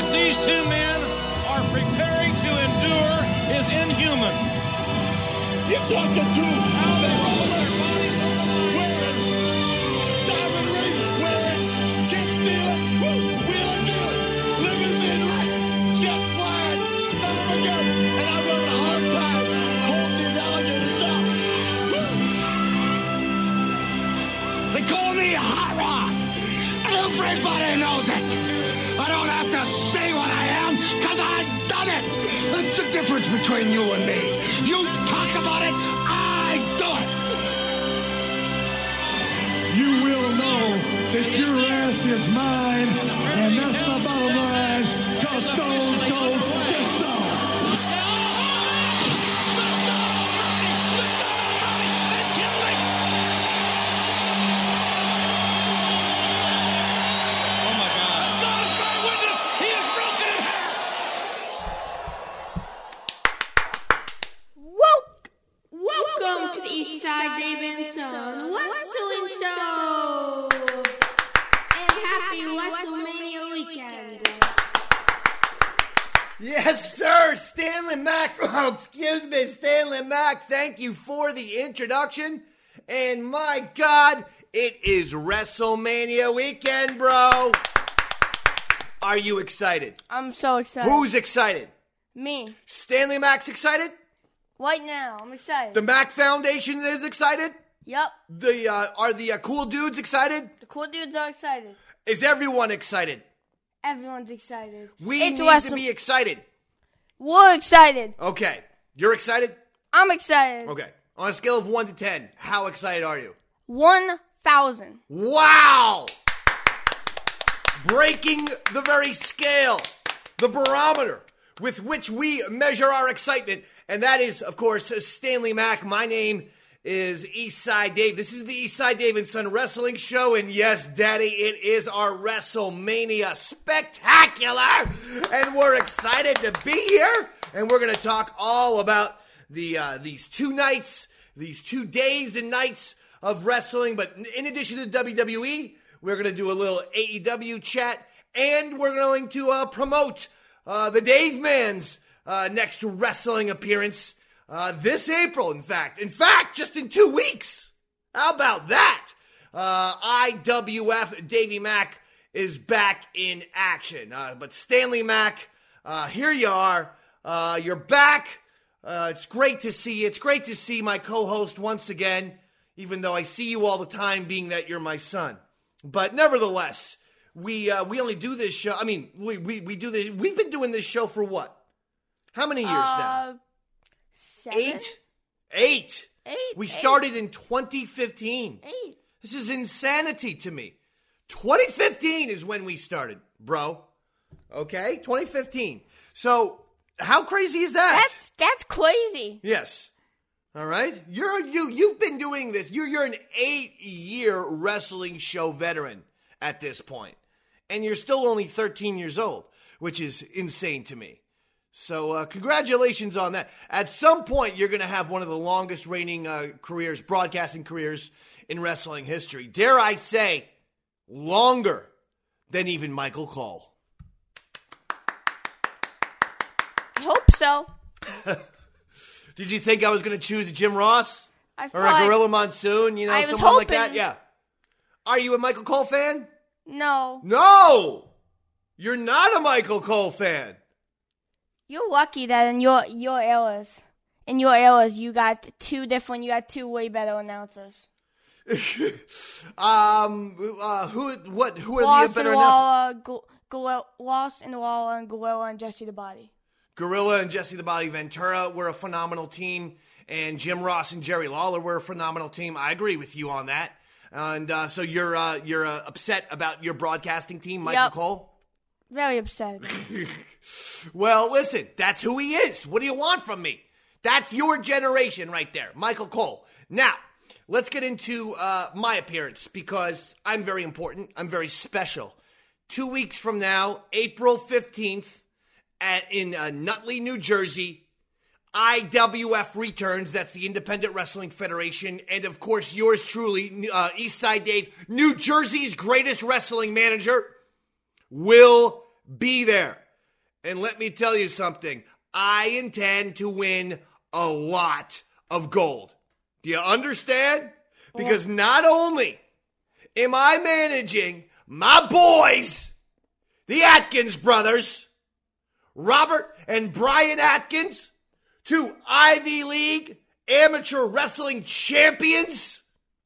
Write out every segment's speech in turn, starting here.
what these two men are preparing to endure is inhuman. You're talking to the Rolex wearing, diamond ring wearing, kiss stealing, wheeling dealing, limousine like, jet flying, son of a gun, and I'm having a hard time holding these alligators down. They call me Hot Rod, and everybody knows it. I don't have to say what I am, because I've done it. That's the difference between you and me. You talk about it, I do it. You will know that your ass is mine, and that's the bottom line. Go Stone Cold, get down. Welcome to the Eastside Dave and Son Wrestling Show! And happy WrestleMania weekend! Yes, sir, Stanley Mack. Oh, excuse me, Stanley Mack. Thank you for the introduction. And my God, it is WrestleMania weekend, bro. Are you excited? I'm so excited. Who's excited? Me. Stanley Mack's excited? Right now, I'm excited. The Mack Foundation is excited? Yep. Are the cool dudes excited? The cool dudes are excited. Is everyone excited? Everyone's excited. We need to be excited. We're excited. Okay. You're excited? I'm excited. Okay. On a scale of 1 to 10, how excited are you? 1,000. Wow! Breaking the very scale, the barometer with which we measure our excitement. And that is, of course, Stanley Mack. My name is Eastside Dave. This is the Eastside Dave and Son Wrestling Show. And yes, Daddy, it is our WrestleMania Spectacular. And we're excited to be here. And we're going to talk all about these 2 nights, these 2 days and nights of wrestling. But in addition to WWE, we're going to do a little AEW chat. And we're going to promote the Dave Man's next wrestling appearance this April, in fact. In fact, just in 2 weeks. How about that? IWF Davey Mack is back in action. But Stanley Mack, here you are. You're back. It's great to see you. It's great to see my co-host once again, even though I see you all the time, being that you're my son. But nevertheless, we only do this show. I mean, we do this. We've been doing this show for what? How many years now? 7? 8. We Eight. started in 2015. 8. This is insanity to me. 2015 is when we started, bro. Okay? 2015. So, how crazy is that? That's crazy. Yes. All right? You've been doing this. You're an 8-year wrestling show veteran at this point. And you're still only 13 years old, which is insane to me. So, congratulations on that. At some point, you're going to have one of the longest reigning careers, broadcasting careers in wrestling history. Dare I say, longer than even Michael Cole. I hope so. Did you think I was going to choose a Jim Ross? Or a thought- Gorilla Monsoon, I was someone like that? hoping. Yeah. Are you a Michael Cole fan? No. No! You're not a Michael Cole fan. You're lucky that in your eras, you got two way better announcers. Who are the better announcers? Lost and Lawler and Gorilla and Jesse the Body. Gorilla and Jesse the Body Ventura were a phenomenal team, and Jim Ross and Jerry Lawler were a phenomenal team. I agree with you on that. And so you're upset about your broadcasting team, Michael Cole? Very upset. Well, listen, that's who he is. What do you want from me? That's your generation right there, Michael Cole. Now, let's get into my appearance, because I'm very important. I'm very special. 2 weeks from now, April 15th, in Nutley, New Jersey, IWF returns. That's the Independent Wrestling Federation. And, of course, yours truly, Eastside Dave, New Jersey's greatest wrestling manager, will be there. And let me tell you something. I intend to win a lot of gold. Do you understand? Because not only am I managing my boys, the Atkins brothers, Robert and Brian Atkins, two Ivy League amateur wrestling champions,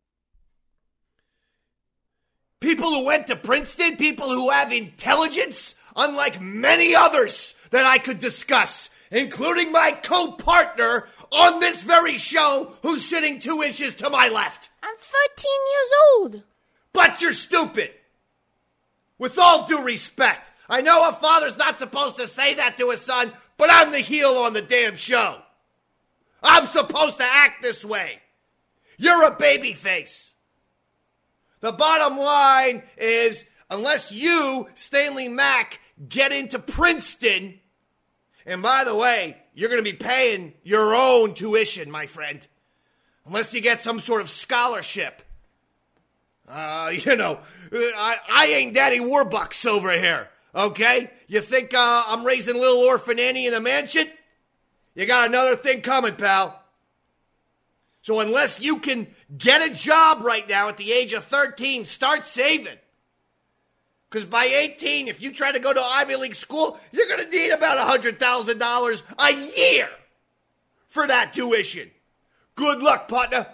people who went to Princeton, people who have intelligence, unlike many others that I could discuss, including my co-partner on this very show who's sitting 2 inches to my left. I'm 13 years old. But you're stupid. With all due respect, I know a father's not supposed to say that to his son, but I'm the heel on the damn show. I'm supposed to act this way. You're a babyface. The bottom line is, unless you, Stanley Mack, get into Princeton, and by the way, you're going to be paying your own tuition, my friend, unless you get some sort of scholarship. I ain't Daddy Warbucks over here, okay? You think I'm raising little orphan Annie in a mansion? You got another thing coming, pal. So unless you can get a job right now at the age of 13, start saving. Because by 18, if you try to go to Ivy League school, you're going to need about $100,000 a year for that tuition. Good luck, partner.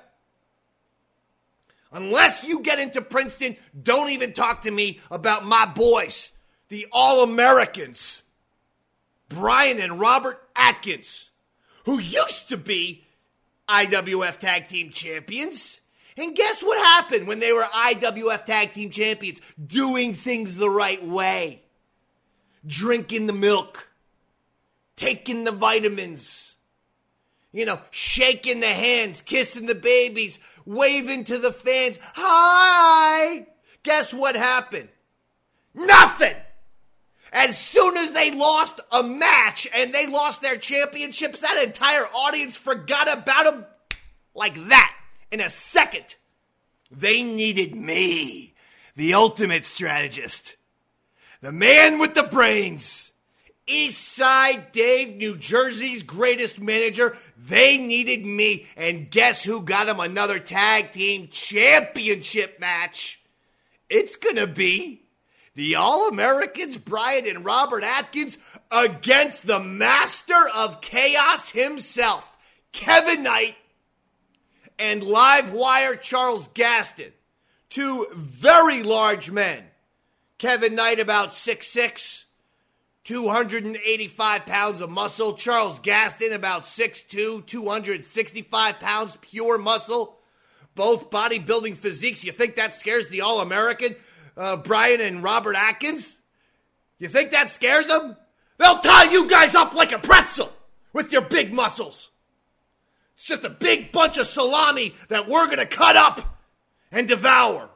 Unless you get into Princeton, don't even talk to me about my boys, the All-Americans, Brian and Robert Atkins, who used to be IWF Tag Team Champions. And guess what happened when they were IWF Tag Team Champions? Doing things the right way. Drinking the milk. Taking the vitamins. Shaking the hands, kissing the babies, waving to the fans. Hi! Guess what happened? Nothing! As soon as they lost a match and they lost their championships, that entire audience forgot about them like that in a second. They needed me, the ultimate strategist, the man with the brains, Eastside Dave, New Jersey's greatest manager. They needed me, and guess who got them another tag team championship match? It's gonna be the All-Americans, Brian and Robert Atkins, against the master of chaos himself, Kevin Knight, and Livewire Charles Gaston. Two very large men. Kevin Knight about 6'6", 285 pounds of muscle. Charles Gaston about 6'2", 265 pounds pure muscle. Both bodybuilding physiques. You think that scares the All-American Brian and Robert Atkins? You think that scares them? They'll tie you guys up like a pretzel with your big muscles. It's just a big bunch of salami that we're going to cut up and devour.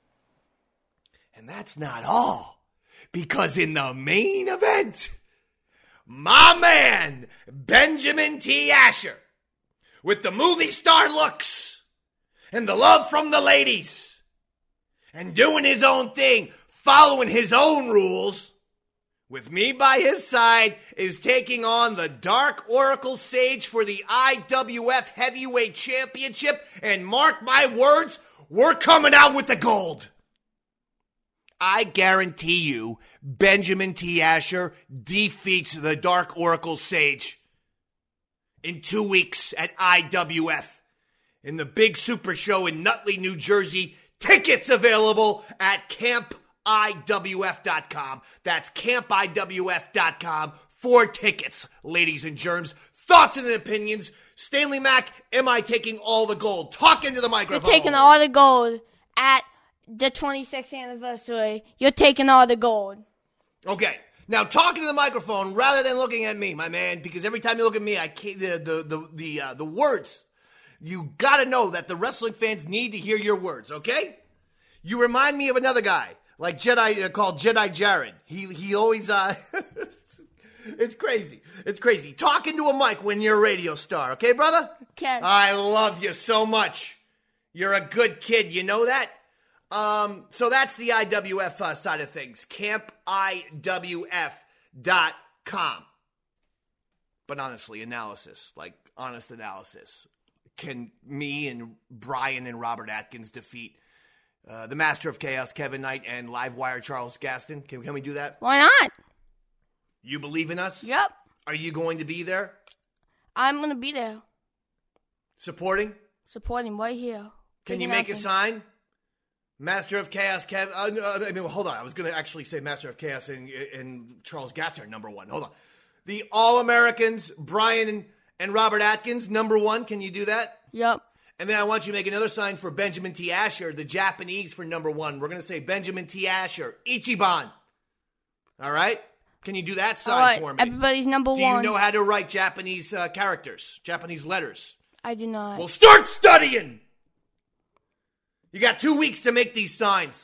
And that's not all. Because in the main event, my man, Benjamin T. Asher, with the movie star looks and the love from the ladies, and doing his own thing, following his own rules, with me by his side, is taking on the Dark Oracle Sage for the IWF Heavyweight Championship. And mark my words, we're coming out with the gold. I guarantee you, Benjamin T. Asher defeats the Dark Oracle Sage in 2 weeks at IWF in the big super show in Nutley, New Jersey. Tickets available at campiwf.com. That's campiwf.com for tickets, ladies and germs. Thoughts and opinions. Stanley Mack, am I taking all the gold? Talk into the microphone. You're taking all the gold at the 26th anniversary. You're taking all the gold. Okay. Now, talking to the microphone rather than looking at me, my man, because every time you look at me, I can't, the words. You got to know that the wrestling fans need to hear your words, okay? You remind me of another guy, like Jedi, called Jedi Jared. He always, it's crazy. It's crazy. Talking to a mic when you're a radio star, okay, brother? Okay. I love you so much. You're a good kid, you know that? So that's the IWF side of things. CampIWF.com. calm, but honestly, honest analysis. Can me and Brian and Robert Atkins defeat the Master of Chaos, Kevin Knight, and Livewire Charles Gaston? Can we do that? Why not? You believe in us? Yep. Are you going to be there? I'm going to be there. Supporting right here. Can you make a sign? Master of Chaos, hold on. I was going to actually say Master of Chaos and Charles Gaston are number one. Hold on. The All-Americans, Brian and Robert Atkins, number one. Can you do that? Yep. And then I want you to make another sign for Benjamin T. Asher, the Japanese, for number one. We're going to say Benjamin T. Asher, Ichiban. All right? Can you do that sign for me? Everybody's number one. Do you know how to write Japanese characters, Japanese letters? I do not. Well, start studying! You got 2 weeks to make these signs.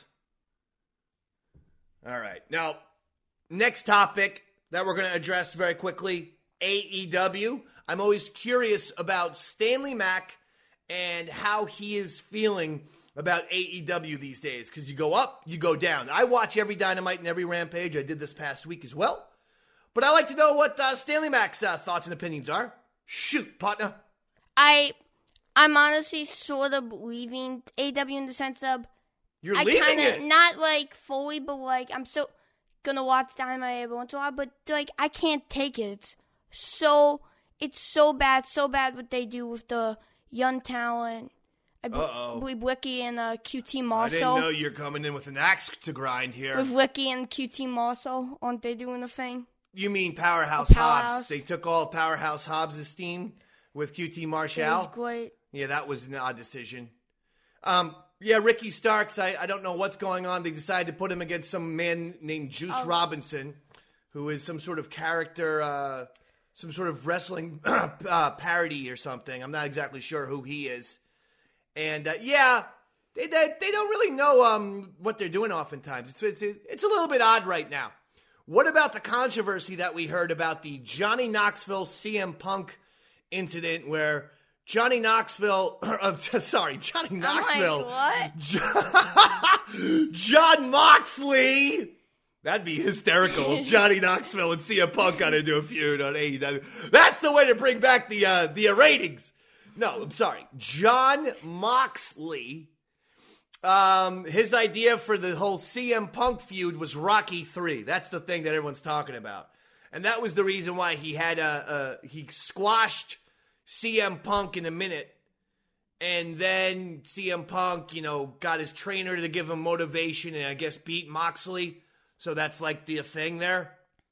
All right. Now, next topic that we're going to address very quickly, AEW. I'm always curious about Stanley Mack and how he is feeling about AEW these days. Because you go up, you go down. I watch every Dynamite and every Rampage. I did this past week as well. But I like to know what Stanley Mack's thoughts and opinions are. Shoot, partner. I'm honestly sort of leaving AW in the sense of You're leaving it? Not like fully, but like I'm still gonna watch Dynamite every once in a while. But like I can't take it. It's so bad what they do with the young talent. I believe Wiki and QT Marshall. I didn't know you're coming in with an axe to grind here. With Wiki and QT Marshall, aren't they doing a thing? You mean Powerhouse Hobbs? They took all Powerhouse Hobbs' steam with QT Marshall. That was great. Yeah, that was an odd decision. Yeah, Ricky Starks, I don't know what's going on. They decided to put him against some man named Juice Robinson, who is some sort of character, some sort of wrestling parody or something. I'm not exactly sure who he is. And, yeah, they don't really know what they're doing oftentimes. It's a little bit odd right now. What about the controversy that we heard about the Johnny Knoxville CM Punk incident where Johnny Knoxville, Johnny Knoxville. I'm like, what? John Moxley. That'd be hysterical if Johnny Knoxville and CM Punk got into a feud on AEW. That's the way to bring back the ratings. No, I'm sorry. John Moxley, his idea for the whole CM Punk feud was Rocky 3. That's the thing that everyone's talking about. And that was the reason why he had he squashed CM Punk in a minute, and then CM Punk, got his trainer to give him motivation and I guess beat Moxley. So that's like the thing there.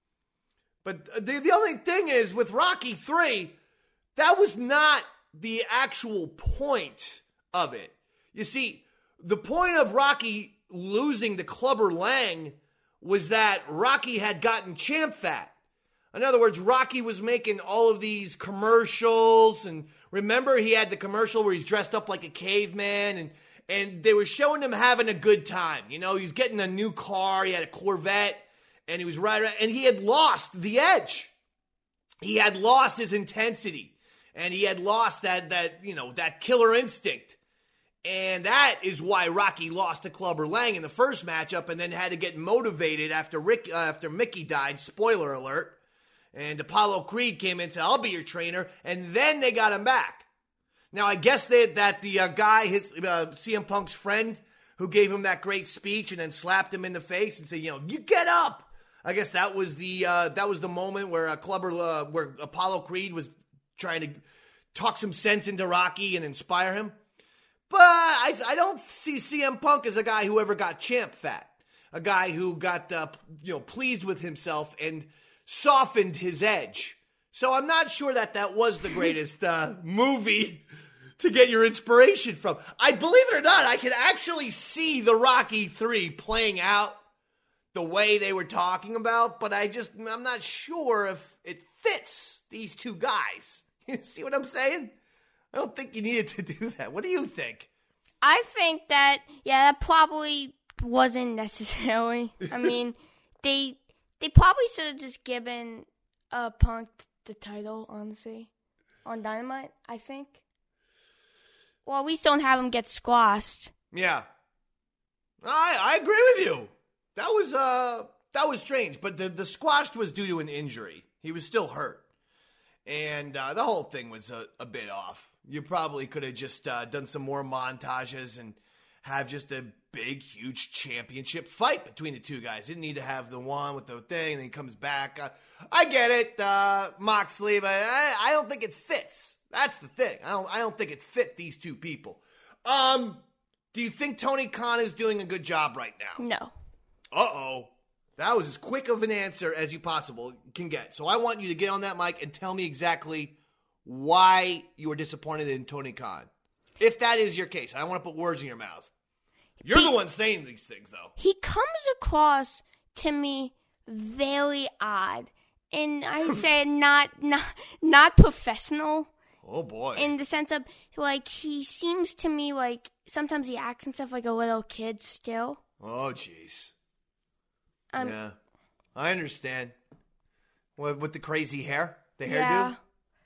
But the only thing is with Rocky 3, that was not the actual point of it. You see, the point of Rocky losing to Clubber Lang was that Rocky had gotten champ fat. In other words, Rocky was making all of these commercials, and remember he had the commercial where he's dressed up like a caveman, and they were showing him having a good time. He was getting a new car, he had a Corvette, and he was riding around, and he had lost the edge. He had lost his intensity, and he had lost that killer instinct. And that is why Rocky lost to Clubber Lang in the first matchup and then had to get motivated after Mickey died, spoiler alert. And Apollo Creed came in and said, I'll be your trainer. And then they got him back. Now, I guess that the guy, his CM Punk's friend, who gave him that great speech and then slapped him in the face and said, you get up. I guess that was the moment where where Apollo Creed was trying to talk some sense into Rocky and inspire him. But I don't see CM Punk as a guy who ever got champ fat. A guy who got pleased with himself and softened his edge. So I'm not sure that was the greatest movie to get your inspiration from. I believe it or not, I can actually see the Rocky 3 playing out the way they were talking about, but I'm not sure if it fits these two guys. You see what I'm saying? I don't think you needed to do that. What do you think? I think that probably wasn't necessary. I mean, they probably should have just given Punk the title, honestly, on Dynamite, I think. Well, at least don't have him get squashed. Yeah. I agree with you. That that was strange. But the squash was due to an injury. He was still hurt. And the whole thing was a bit off. You probably could have just done some more montages and have just a big, huge championship fight between the two guys. Didn't need to have the one with the thing, and then he comes back. I get it, Moxley, but I don't think it fits. That's the thing. I don't think it fit these two people. Do you think Tony Khan is doing a good job right now? No. Uh-oh. That was as quick of an answer as you can get. So I want you to get on that mic and tell me exactly why you were disappointed in Tony Khan. If that is your case. I don't want to put words in your mouth. You're the one saying these things, though. He comes across to me very odd. And I'd say not professional. Oh, boy. In the sense of, like, he seems to me like sometimes he acts and stuff like a little kid still. Oh, jeez. Yeah. I understand. With the crazy hair? The hairdo?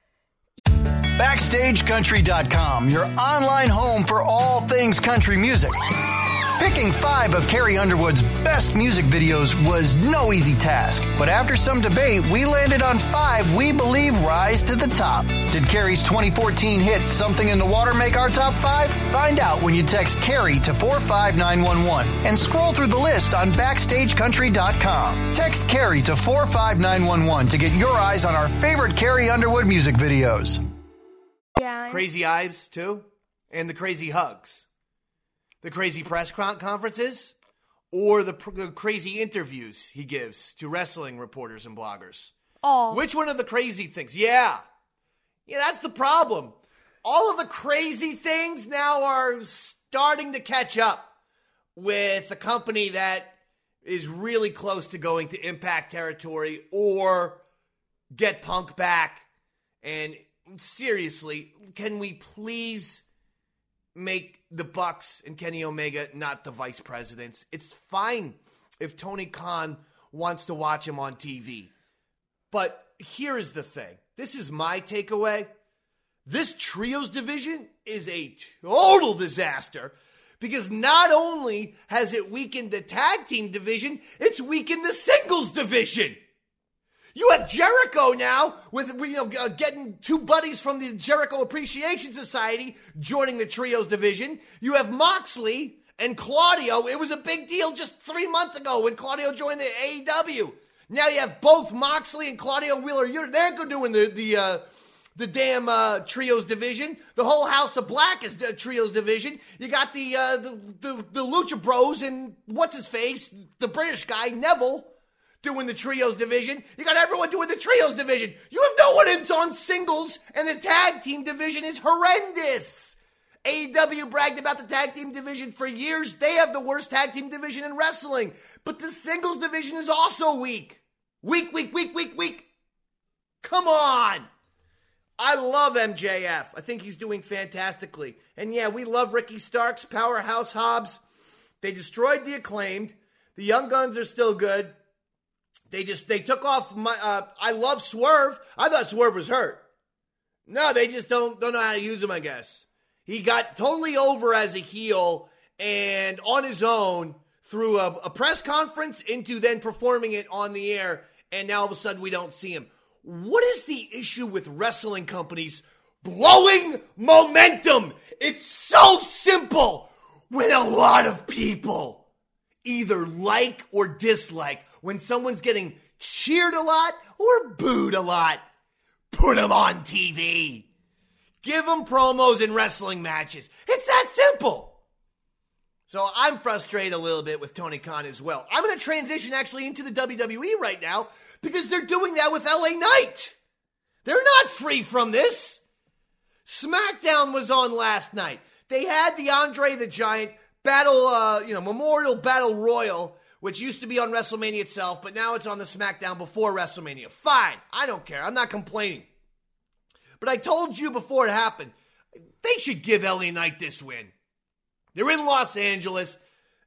BackstageCountry.com, your online home for all things country music. Picking 5 of Carrie Underwood's best music videos was no easy task, but after some debate, we landed on 5 we believe rise to the top. Did Carrie's 2014 hit Something in the Water make our top 5? Find out when you text Carrie to 45911 and scroll through the list on BackstageCountry.com. Text Carrie to 45911 to get your eyes on our favorite Carrie Underwood music videos. Yeah. Crazy eyes, too? And the crazy hugs. The crazy press conferences, or the crazy interviews he gives to wrestling reporters and bloggers? Oh. Which one of the crazy things? Yeah, that's the problem. All of the crazy things now are starting to catch up with a company that is really close to going to Impact territory or get Punk back. And seriously, can we please make the Bucks and Kenny Omega not the vice presidents? It's fine if Tony Khan wants to watch him on TV. But here is the thing. This is my takeaway. This trios division is a total disaster because not only has it weakened the tag team division, it's weakened the singles division. You have Jericho now with getting 2 buddies from the Jericho Appreciation Society joining the trios division. You have Moxley and Claudio. It was a big deal just 3 months ago when Claudio joined the AEW. Now you have both Moxley and Claudio Wheeler. They're doing the damn trios division. The whole House of Black is the trios division. You got the Lucha Bros and what's his face, the British guy Neville, doing the trios division. You got everyone doing the trios division. You have no one on singles, and the tag team division is horrendous. AEW bragged about the tag team division for years. They have the worst tag team division in wrestling. But the singles division is also weak. Weak. Come on. I love MJF. I think he's doing fantastically. And yeah, we love Ricky Starks, Powerhouse Hobbs. They destroyed the Acclaimed. The Young Guns are still good. They took off my, I love Swerve. I thought Swerve was hurt. No, they just don't know how to use him, I guess. He got totally over as a heel and on his own through a press conference into then performing it on the air. And now all of a sudden we don't see him. What is the issue with wrestling companies blowing momentum? It's so simple when a lot of people either like or dislike. When someone's getting cheered a lot or booed a lot, put them on TV. Give them promos in wrestling matches. It's that simple. So I'm frustrated a little bit with Tony Khan as well. I'm going to transition actually into the WWE right now because they're doing that with LA Knight. They're not free from this. SmackDown was on last night. They had the Andre the Giant battle, Memorial Battle Royal, which used to be on WrestleMania itself, but now it's on the SmackDown before WrestleMania. Fine. I don't care. I'm not complaining. But I told you before it happened, they should give LA Knight this win. They're in Los Angeles.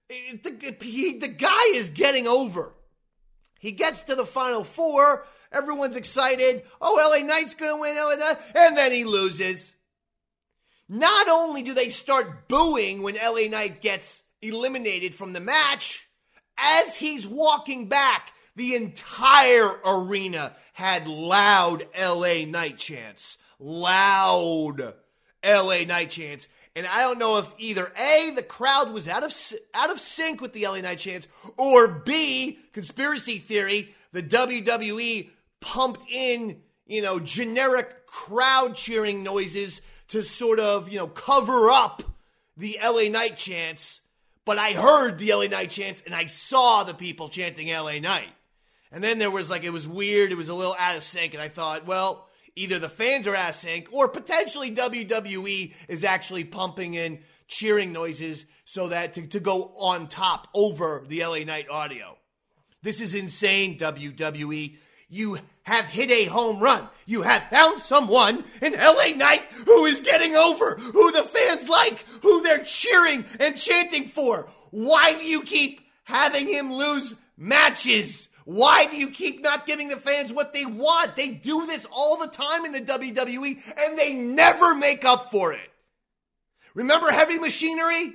The guy is getting over. He gets to the Final Four. Everyone's excited. Oh, LA Knight's going to win. LA Knight. And then he loses. Not only do they start booing when LA Knight gets eliminated from the match, as he's walking back, The entire arena had loud LA Knight chants. Loud LA Knight chants. And I don't know if either A, the crowd was out of sync with the LA Knight chants, or B, conspiracy theory, the WWE pumped in, generic crowd cheering noises to sort of, cover up the LA Knight chants. But I heard the LA Knight chants and I saw the people chanting LA Knight. And then there was it was weird. It was a little out of sync. And I thought, well, either the fans are out of sync or potentially WWE is actually pumping in cheering noises so that to go on top over the LA Knight audio. This is insane, WWE. You have hit a home run. You have found someone in LA Knight who is getting over, who the fans like, who they're cheering and chanting for. Why do you keep having him lose matches? Why do you keep not giving the fans what they want? They do this all the time in the WWE, and they never make up for it. Remember Heavy Machinery?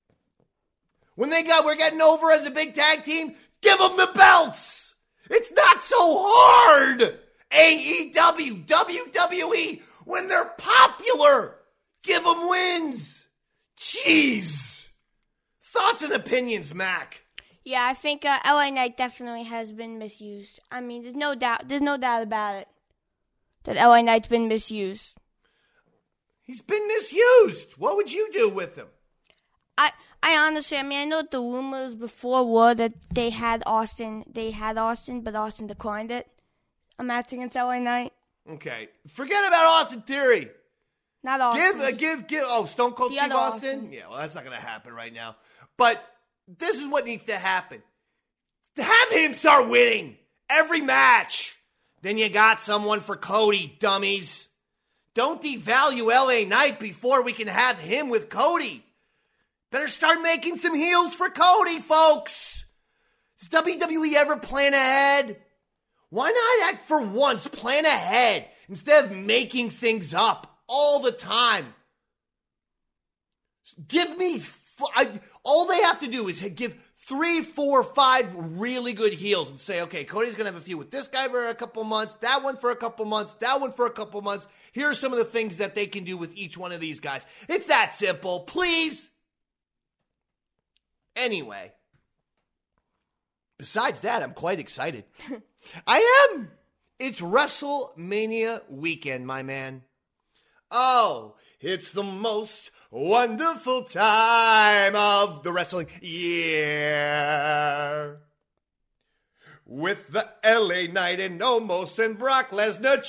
When we're getting over as a big tag team, give them the belts. It's not so hard. AEW, WWE, when they're popular, give them wins. Jeez. Thoughts and opinions, Mac? Yeah, I think LA Knight definitely has been misused. I mean, there's no doubt about it that LA Knight's been misused. He's been misused. What would you do with him? I honestly, I know the rumors before were that they had Austin, but Austin declined it. A match against LA Knight. Okay, forget about Austin Theory. Not Austin. Give. Oh, Stone Cold Steve Austin? Yeah, well, that's not going to happen right now. But this is what needs to happen. Have him start winning every match. Then you got someone for Cody, dummies. Don't devalue LA Knight before we can have him with Cody. Better start making some heels for Cody, folks. Does WWE ever plan ahead? Why not act for once, plan ahead, instead of making things up all the time? All they have to do is give 3, 4, 5 really good heels and say, okay, Cody's going to have a feud with this guy for a couple months, that one for a couple months, that one for a couple months. Here are some of the things that they can do with each one of these guys. It's that simple, please. Anyway, besides that, I'm quite excited. I am. It's WrestleMania weekend, my man. Oh, it's the most wonderful time of the wrestling year. With the LA Knight and Omos and Brock Lesnar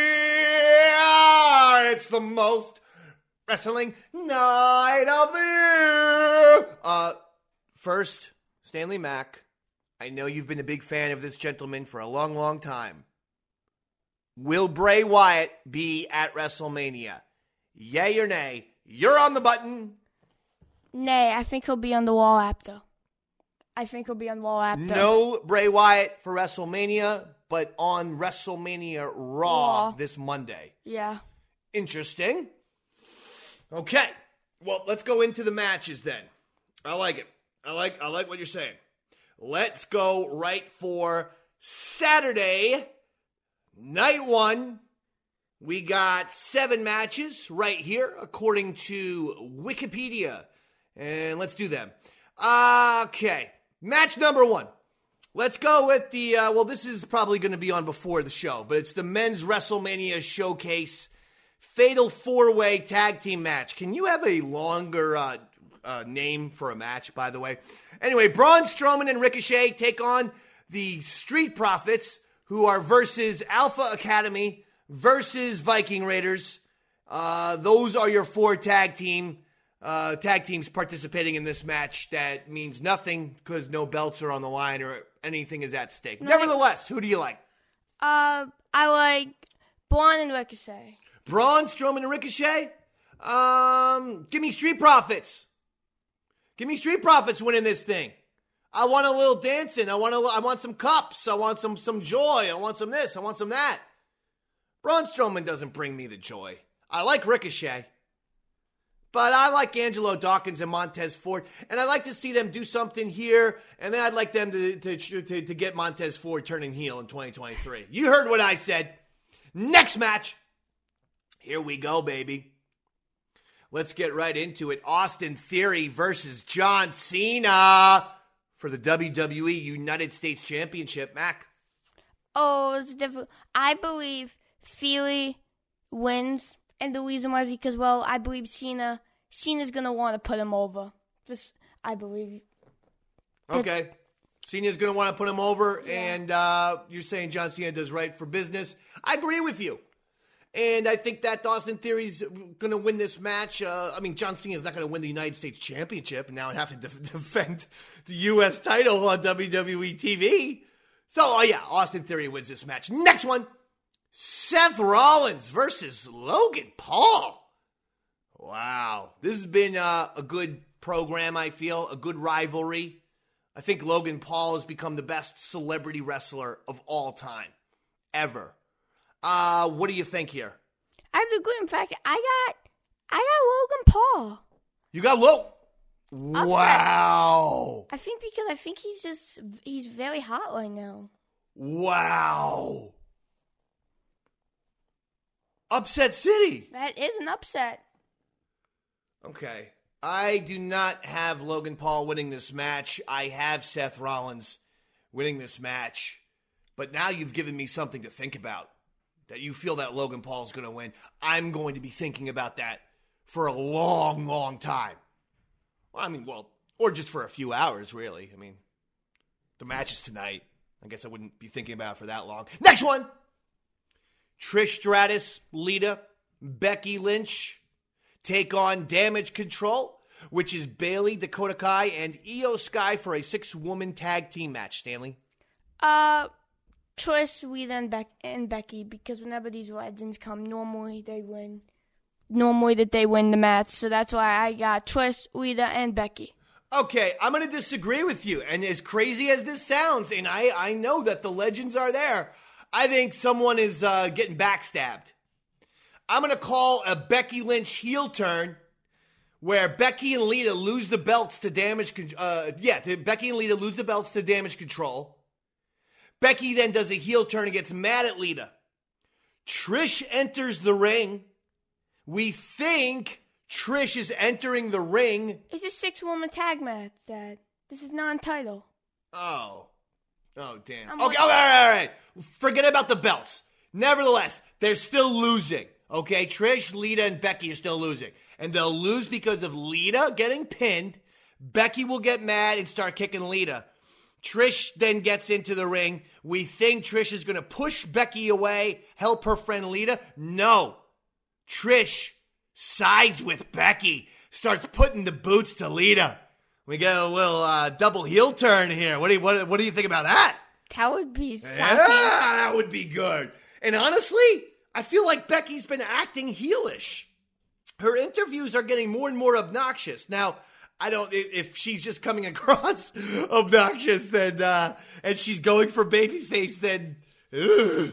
cheer. It's the most wrestling night of the year. First, Stanley Mack, I know you've been a big fan of this gentleman for a long, long time. Will Bray Wyatt be at WrestleMania? Yay or nay? You're on the button. Nay, I think he'll be on the wall after. No Bray Wyatt for WrestleMania, but on WrestleMania Raw this Monday. Yeah. Interesting. Okay. Well, let's go into the matches then. I like it. I like what you're saying. Let's go right for Saturday, night 1. We got 7 matches right here, according to Wikipedia. And let's do them. Okay. Match number 1. Let's go with the, this is probably going to be on before the show, but it's the Men's WrestleMania Showcase Fatal 4-Way Tag Team Match. Can you have a longer name for a match, by the way? Anyway, Braun Strowman and Ricochet take on the Street Profits, who are versus Alpha Academy versus Viking Raiders. Those are your 4 tag teams participating in this match. That means nothing because no belts are on the line or anything is at stake. Nevertheless, who do you like? I like Braun and Ricochet. Braun, Strowman, and Ricochet? Give me Street Profits. Give me Street Profits winning this thing. I want a little dancing. I want some cups. I want some joy. I want some this. I want some that. Braun Strowman doesn't bring me the joy. I like Ricochet. But I like Angelo Dawkins and Montez Ford, and I'd like to see them do something here, and then I'd like them to get Montez Ford turning heel in 2023. You heard what I said. Next match. Here we go, baby. Let's get right into it. Austin Theory versus John Cena for the WWE United States Championship. Mac? Oh, it's difficult. I believe Theory wins, and the reason why is because, well, I believe Cena's going to want to put him over. Just, I believe. Okay. Cena's going to want to put him over, and you're saying John Cena does right for business. I agree with you. And I think that Austin Theory's going to win this match. John Cena's not going to win the United States Championship, and now I'd have to defend the U.S. title on WWE TV. So, Austin Theory wins this match. Next one, Seth Rollins versus Logan Paul. Wow. This has been a good program, I feel, a good rivalry. I think Logan Paul has become the best celebrity wrestler of all time, ever. What do you think here? I have to agree. In fact, I got Logan Paul. You got Wow. I think he's very hot right now. Wow. Upset City. That is an upset. Okay. I do not have Logan Paul winning this match. I have Seth Rollins winning this match. But now you've given me something to think about. That you feel that Logan Paul's going to win. I'm going to be thinking about that for a long, long time. Or just for a few hours, really. The match is tonight. I guess I wouldn't be thinking about it for that long. Next one! Trish Stratus, Lita, Becky Lynch take on Damage Control, which is Bayley, Dakota Kai, and Io Sky for a 6-woman tag team match, Stanley. Trish, Lita, and Becky, because whenever these legends come, normally they win. Normally they win the match, so that's why I got Trish, Lita, and Becky. Okay, I'm going to disagree with you, and as crazy as this sounds, and I know that the legends are there, I think someone is getting backstabbed. I'm going to call a Becky Lynch heel turn where Becky and Lita lose the belts to Damage Control. Becky and Lita lose the belts to Damage Control. Becky then does a heel turn and gets mad at Lita. Trish enters the ring. We think Trish is entering the ring. It's a 6-woman tag match, Dad. This is non-title. Oh, damn. Okay, all right. Forget about the belts. Nevertheless, they're still losing. Okay, Trish, Lita, and Becky are still losing. And they'll lose because of Lita getting pinned. Becky will get mad and start kicking Lita. Trish then gets into the ring. We think Trish is going to push Becky away, help her friend Lita. No. Trish sides with Becky, starts putting the boots to Lita. We get a little double heel turn here. What do you think about that? That would be something. Yeah, that would be good. And honestly, I feel like Becky's been acting heelish. Her interviews are getting more and more obnoxious. Now, if she's just coming across obnoxious, then, and she's going for babyface, then, ugh.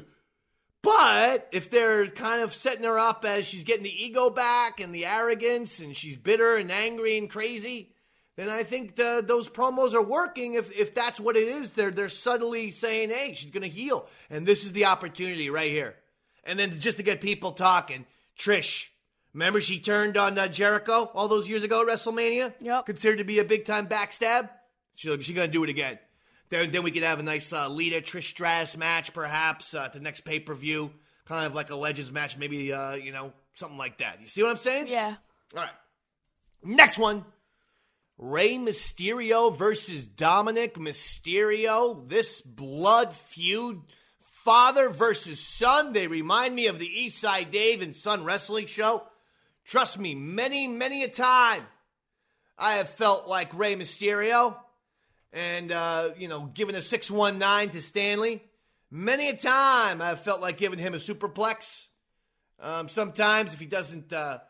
But if they're kind of setting her up as she's getting the ego back and the arrogance and she's bitter and angry and crazy, then I think those promos are working. If that's what it is, they're subtly saying, hey, she's going to heel. And this is the opportunity right here. And then just to get people talking, Trish, remember she turned on Jericho all those years ago at WrestleMania? Yep. Considered to be a big-time backstab? She's going to do it again. Then we could have a nice Lita Trish Stratus match, perhaps, at the next pay-per-view. Kind of like a Legends match, maybe, something like that. You see what I'm saying? Yeah. All right. Next one. Rey Mysterio versus Dominic Mysterio. This blood feud. Father versus son. They remind me of the Eastside Dave and Son Wrestling Show. Trust me, many, many a time I have felt like Rey Mysterio. And, giving a 619 to Stanley. Many a time I've felt like giving him a superplex. Sometimes if he doesn't,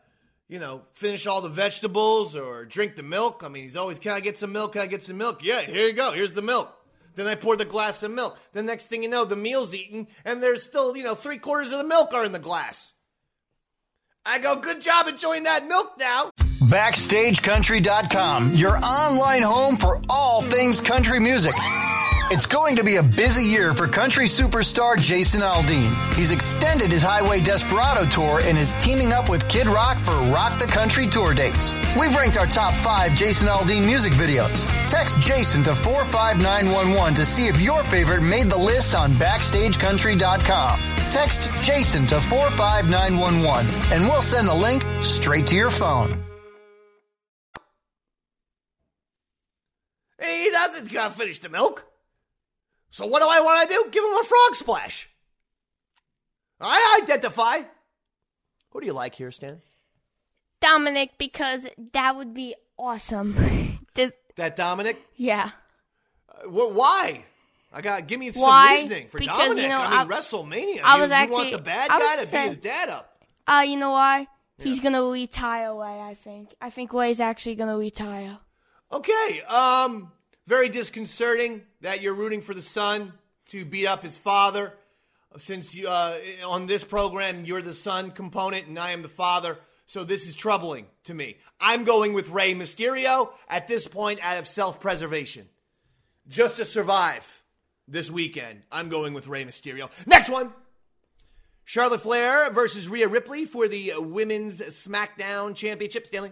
finish all the vegetables or drink the milk. He's always, can I get some milk? Can I get some milk? Yeah, here you go. Here's the milk. Then I pour the glass of milk. The next thing you know, the meal's eaten, and there's still, 3/4 of the milk are in the glass. I go, good job enjoying that milk now. BackstageCountry.com, your online home for all things country music. It's going to be a busy year for country superstar Jason Aldean. He's extended his Highway Desperado tour and is teaming up with Kid Rock for Rock the Country tour dates. We've ranked our top 5 Jason Aldean music videos. Text Jason to 45911 to see if your favorite made the list on BackstageCountry.com. Text Jason to 45911 and we'll send the link straight to your phone. He doesn't finish the milk. So what do I want to do? Give him a frog splash. I identify. Who do you like here, Stan? Dominic, because that would be awesome. That Dominic? Yeah. Why? Give me some reasoning for because, Dominic. You know, WrestleMania. You want the bad guy to beat his dad up. You know why? Yeah. He's going to retire Way, I think. I think Way's actually going to retire. Okay. Very disconcerting that you're rooting for the son to beat up his father. Since on this program, you're the son component and I am the father. So this is troubling to me. I'm going with Rey Mysterio at this point out of self-preservation. Just to survive this weekend, I'm going with Rey Mysterio. Next one. Charlotte Flair versus Rhea Ripley for the Women's SmackDown Championship. Stanley?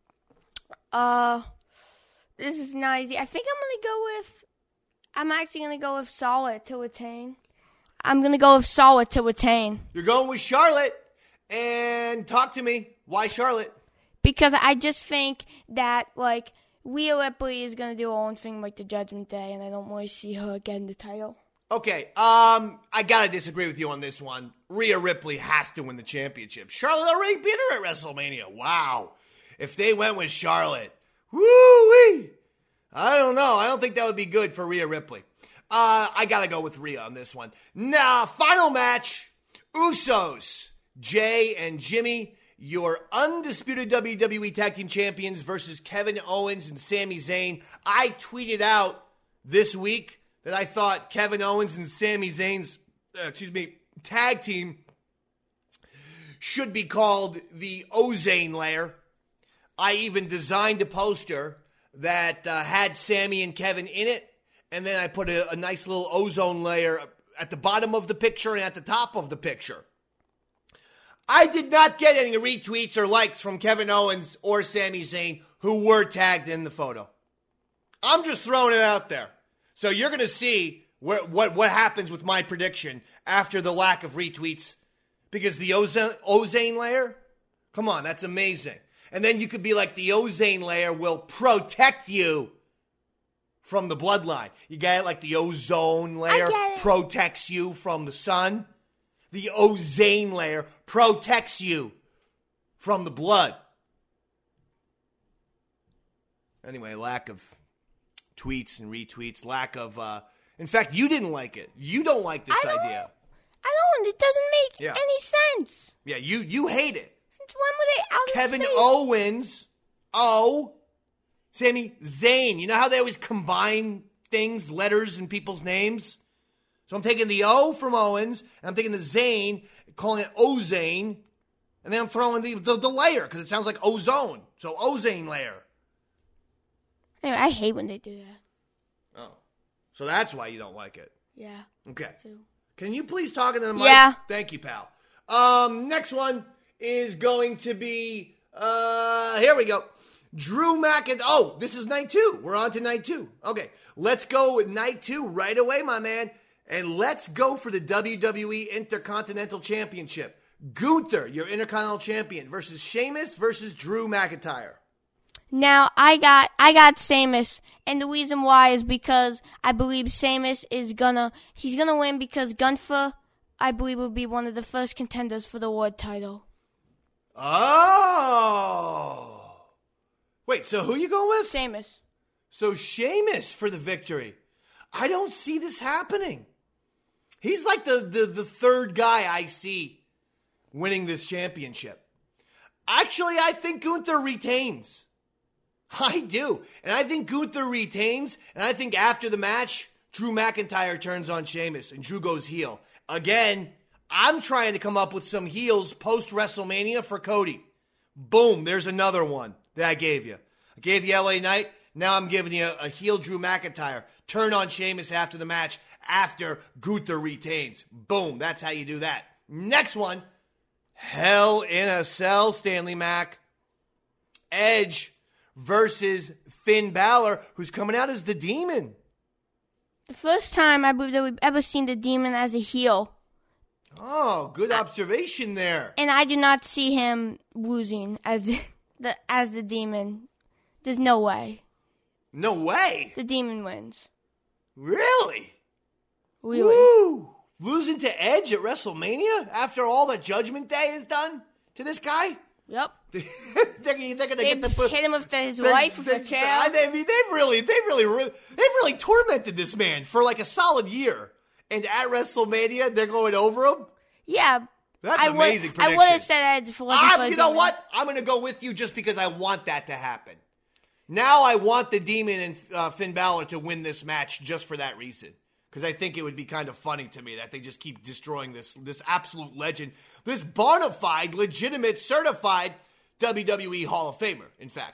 This is not easy. I think I'm actually going to go with Charlotte to retain. I'm going to go with Charlotte to retain. You're going with Charlotte. And talk to me. Why Charlotte? Because I just think that, Rhea Ripley is going to do her own thing like the Judgment Day, and I don't really see her getting the title. Okay, I got to disagree with you on this one. Rhea Ripley has to win the championship. Charlotte already beat her at WrestleMania. Wow. If they went with Charlotte, woo-wee. I don't know. I don't think that would be good for Rhea Ripley. I got to go with Rhea on this one. Now, final match. Usos, Jay and Jimmy, your undisputed WWE Tag Team Champions versus Kevin Owens and Sami Zayn. I tweeted out this week that I thought Kevin Owens and Sami Zayn's, tag team should be called the Ozane Layer. I even designed a poster that had Sammy and Kevin in it, and then I put a nice little ozone layer at the bottom of the picture and at the top of the picture. I did not get any retweets or likes from Kevin Owens or Sami Zayn who were tagged in the photo. I'm just throwing it out there. So you're going to see what happens with my prediction after the lack of retweets, because the ozone layer, come on, that's amazing. And then you could be like, the ozone layer will protect you from the bloodline. You get it? Like the ozone layer protects you from the sun. The ozone layer protects you from the blood. Anyway, lack of tweets and retweets. Lack of... in fact, you didn't like it. You don't like this idea. I don't. It doesn't make any sense. Yeah, you hate it. Since when were they out of Kevin space? Owens, Sami Zayn. You know how they always combine things, letters in people's names? So I'm taking the O from Owens, and I'm taking the Zayn, calling it Ozane, and then I'm throwing the layer, because it sounds like ozone. So ozone layer. Anyway, I hate when they do that. Oh. So that's why you don't like it. Yeah. Okay. Too. Can you please talk into the mic? Yeah. Thank you, pal. Next one is going to be, here we go. Drew McIntyre. Oh, this is night 2. We're on to night 2. Okay. Let's go with night 2 right away, my man. And let's go for the WWE Intercontinental Championship. Gunther, your Intercontinental Champion, versus Sheamus versus Drew McIntyre. Now, I got Sheamus, and the reason why is because I believe Sheamus he's gonna win, because Gunther, I believe, will be one of the first contenders for the world title. Oh. Wait, so who are you going with? Sheamus. So Sheamus for the victory. I don't see this happening. He's like the third guy I see winning this championship. Actually, I think Gunther retains. I do. And I think Gunther retains. And I think after the match, Drew McIntyre turns on Sheamus and Drew goes heel. Again, I'm trying to come up with some heels post-WrestleMania for Cody. Boom, there's another one. that I gave you. I gave you LA Knight. Now I'm giving you a heel Drew McIntyre. Turn on Sheamus after the match, after Gunther retains. Boom. That's how you do that. Next one, Hell in a Cell, Stanley Mack. Edge versus Finn Balor, who's coming out as the Demon. The first time I believe that we've ever seen the Demon as a heel. Oh, good observation there. And I do not see him losing as the Demon. There's no way. No way. The Demon wins. Really? Really. Woo! Losing to Edge at WrestleMania after all that Judgment Day has done to this guy? Yep. they're gonna get the hit him with his wife with a chair. I mean, they've really tormented this man for like a solid year, and at WrestleMania they're going over him. Yeah, that's amazing. I would have said Edge for you know what? I'm gonna go with you just because I want that to happen. Now I want the Demon and Finn Balor to win this match just for that reason. Because I think it would be kind of funny to me that they just keep destroying this absolute legend, this bona fide, legitimate, certified WWE Hall of Famer, in fact.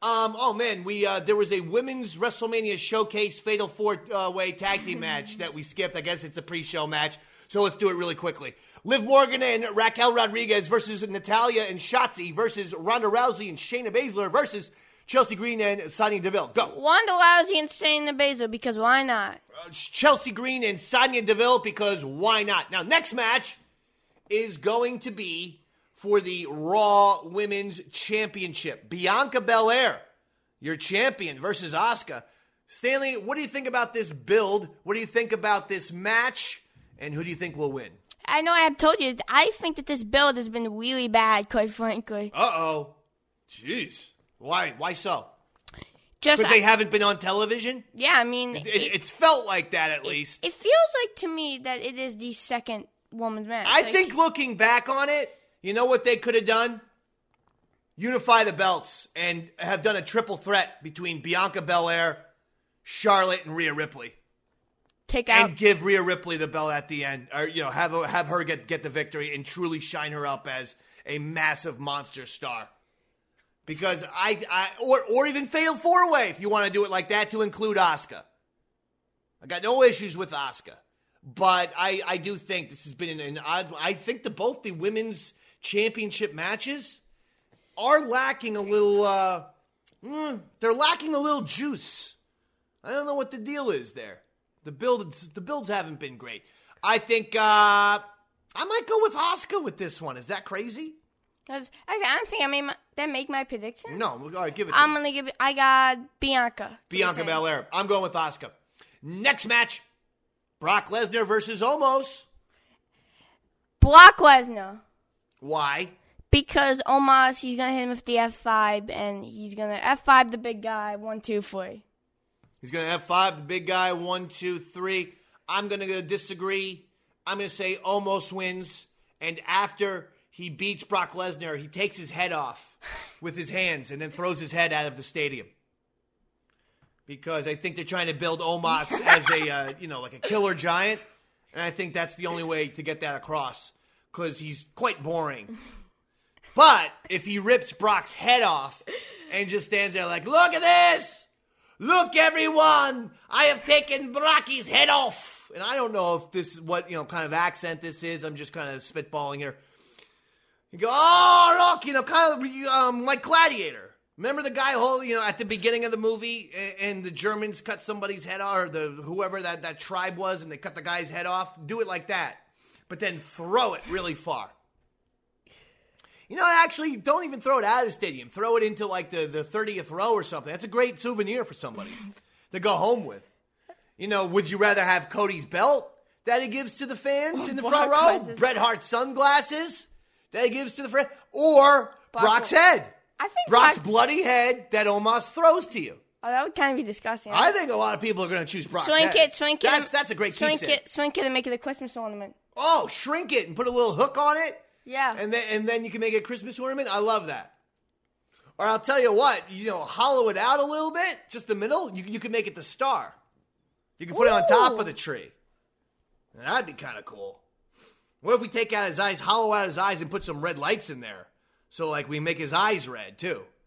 There was a women's WrestleMania Showcase Fatal 4-Way Tag Team match that we skipped. I guess it's a pre-show match, so let's do it really quickly. Liv Morgan and Raquel Rodriguez versus Natalya and Shotzi versus Ronda Rousey and Shayna Baszler versus Chelsea Green and Sonya Deville. Go. Ronda Rousey and Shayna Baszler, because why not? Chelsea Green and Sonya Deville, because why not? Now, next match is going to be for the Raw Women's Championship. Bianca Belair, your champion, versus Asuka. Stanley, what do you think about this build? What do you think about this match? And who do you think will win? I know I have told you, I think that this build has been really bad, quite frankly. Uh-oh. Jeez. Why so? Just because they haven't been on television? Yeah, I mean... It's felt like that, at least. It feels like, to me, that it is the second woman's match. I think looking back on it, you know what they could have done? Unify the belts and have done a triple threat between Bianca Belair, Charlotte, and Rhea Ripley. And give Rhea Ripley the belt at the end. Or, have her get the victory and truly shine her up as a massive monster star. Because or even Fatal 4-Way if you want to do it like that to include Asuka. I got no issues with Asuka. But I do think this has been an odd... I think both the women's championship matches are lacking a little... they're lacking a little juice. I don't know what the deal is there. The builds haven't been great. I think I might go with Asuka with this one. Is that crazy? Because I don't think I make my prediction. No, all right, give it to me. I got Bianca. Bianca Belair. I'm going with Asuka. Next match, Brock Lesnar versus Omos. Brock Lesnar. Why? Because Omos, he's going to hit him with the F5, and he's going to F5 the big guy, 1, 2, 3. He's going to F5 the big guy, 1, 2, 3. I'm going to disagree. I'm going to say Omos wins, and after he beats Brock Lesnar, he takes his head off with his hands and then throws his head out of the stadium. Because I think they're trying to build Omos as a, like a killer giant. And I think that's the only way to get that across. Because he's quite boring. But if he rips Brock's head off and just stands there like, look at this! Look, everyone! I have taken Brocky's head off! And I don't know if this is what, kind of accent this is. I'm just kind of spitballing here. You go, oh, look, kind of like Gladiator. Remember the guy at the beginning of the movie and the Germans cut somebody's head off, or whoever that tribe was, and they cut the guy's head off? Do it like that. But then throw it really far. Actually, don't even throw it out of the stadium. Throw it into like the 30th row or something. That's a great souvenir for somebody to go home with. Would you rather have Cody's belt that he gives to the fans in the front row? Bret Hart's sunglasses that he gives to the friend, or Brock's head. I think Brock's bloody head that Omos throws to you. Oh, that would kind of be disgusting. I think a lot of people are going to choose Brock's head. Shrink it. That's a great keepsake. Shrink it and make it a Christmas ornament. Oh, shrink it and put a little hook on it? Yeah. And then you can make it a Christmas ornament? I love that. Or I'll tell you what, hollow it out a little bit, just the middle. You can make it the star. You can put it on top of the tree. That'd be kind of cool. What if we take out his eyes, hollow out his eyes, and put some red lights in there? So, we make his eyes red, too.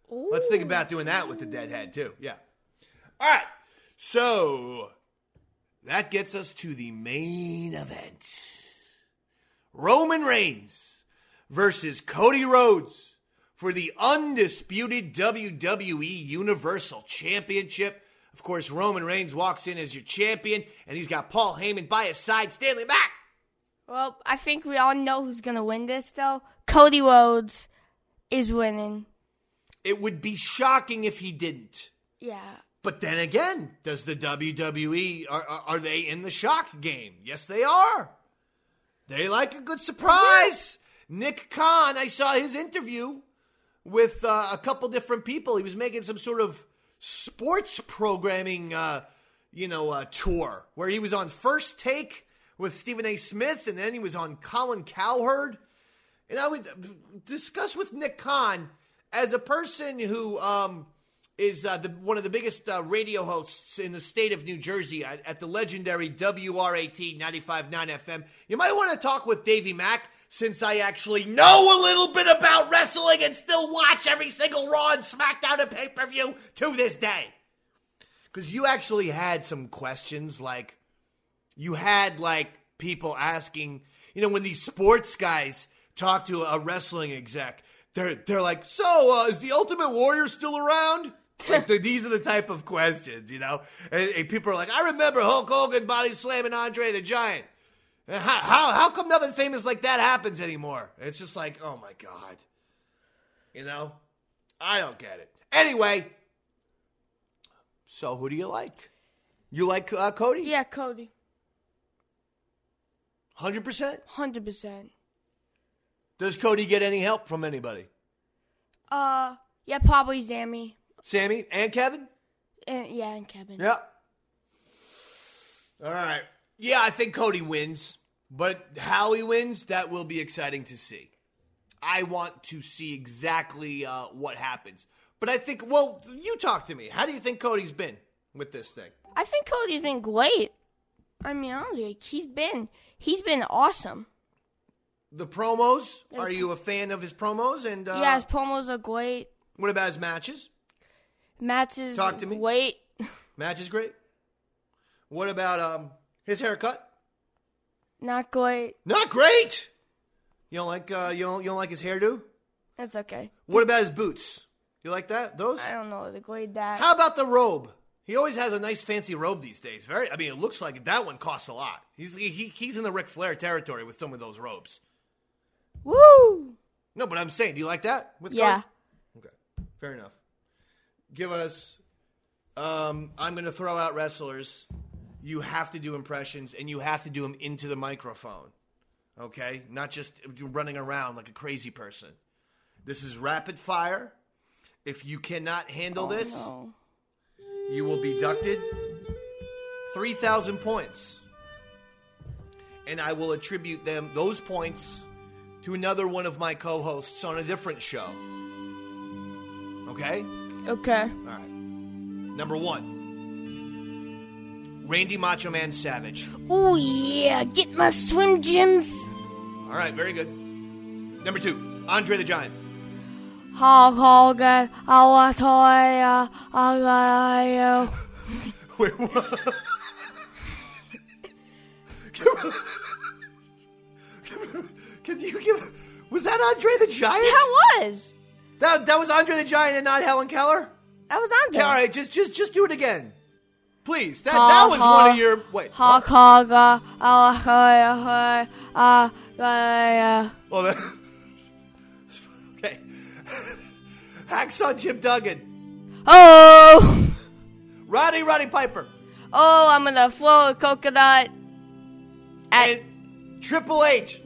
Let's think about doing that with the dead head, too. Yeah. All right. So, that gets us to the main event. Roman Reigns versus Cody Rhodes for the undisputed WWE Universal Championship. Of course, Roman Reigns walks in as your champion, and he's got Paul Heyman by his side, Stanley Mack. Well, I think we all know who's going to win this, though. Cody Rhodes is winning. It would be shocking if he didn't. Yeah. But then again, does the WWE, are they in the shock game? Yes, they are. They like a good surprise. Nick Khan, I saw his interview with a couple different people. He was making some sort of sports programming, tour where he was on First Take with Stephen A. Smith, and then he was on Colin Cowherd. And I would discuss with Nick Khan as a person who is one of the biggest radio hosts in the state of New Jersey at the legendary WRAT 95.9 FM. You might want to talk with Davey Mack, since I actually know a little bit about wrestling and still watch every single Raw and SmackDown and pay-per-view to this day. Because you actually had some questions, like, you had, like, people asking, when these sports guys talk to a wrestling exec, they're like, so, is the Ultimate Warrior still around? Like, these are the type of questions, And people are like, I remember Hulk Hogan body slamming Andre the Giant. How come nothing famous like that happens anymore? It's just like, oh my God. I don't get it. Anyway, so who do you like? You like Cody? Yeah, Cody. 100%? 100%. Does Cody get any help from anybody? Yeah, probably Sammy. Sammy and Kevin? And Kevin. Yeah. All right. Yeah, I think Cody wins, but how he wins, that will be exciting to see. I want to see exactly what happens. But I think, well, you talk to me. How do you think Cody's been with this thing? I think Cody's been great. I mean, honestly, he's been awesome. The promos, are you a fan of his promos? And yeah, his promos are great. What about his matches? Matches, talk to me. Great. Match is great. What about his haircut? Not great. Not great. You don't like you don't like his hairdo? That's okay. What about his boots? You like that? Those? I don't know. The grade that. How about the robe? He always has a nice fancy robe these days. It looks like that one costs a lot. He's in the Ric Flair territory with some of those robes. Woo! No, but I'm saying, do you like that? Yeah. Cody? Okay, fair enough. Give us. I'm going to throw out wrestlers. You have to do impressions, and you have to do them into the microphone. Okay? Not just running around like a crazy person. This is rapid fire. If you cannot handle this, no. You will be deducted 3,000 points. And I will attribute those points to another one of my co-hosts on a different show. Okay? Okay. All right. Number 1. Randy Macho Man Savage. Oh, yeah. Get my Slim Jims. All right, very good. Number 2. Andre the Giant. Hulk Hogan, our toy, Wait, what? Can you give... Was that Andre the Giant? That was. That was Andre the Giant and not Helen Keller? That was Andre. Yeah, all right, just do it again. Please. That was one of your... Wait. Hulk Hogan, Oh, that... Okay. Hacksaw Jim Duggan. Oh! Roddy Piper. Oh, I'm gonna throw a coconut at... And Triple H.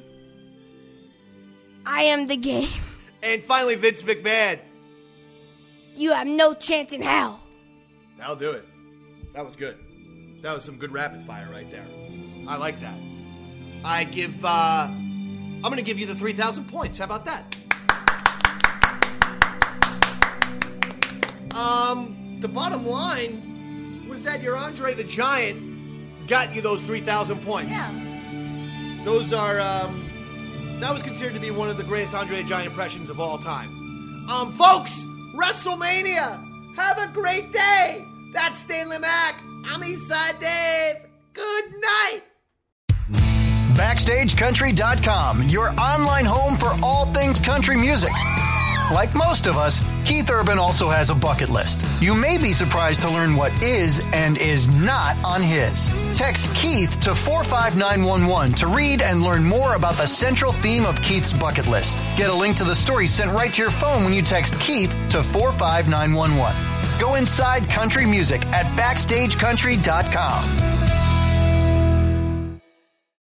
I am the game. And finally, Vince McMahon. You have no chance in hell. That'll do it. That was good. That was some good rapid fire right there. I like that. I'm going to give you the 3,000 points. How about that? The bottom line was that your Andre the Giant got you those 3,000 points. Yeah. Those are, that was considered to be one of the greatest Andre the Giant impressions of all time. Folks, WrestleMania. Have a great day. That's Stanley Mack. I'm Eastside Dave. Good night. BackstageCountry.com, your online home for all things country music. Like most of us, Keith Urban also has a bucket list. You may be surprised to learn what is and is not on his. Text Keith to 45911 to read and learn more about the central theme of Keith's bucket list. Get a link to the story sent right to your phone when you text Keith to 45911. Go inside country music at BackstageCountry.com.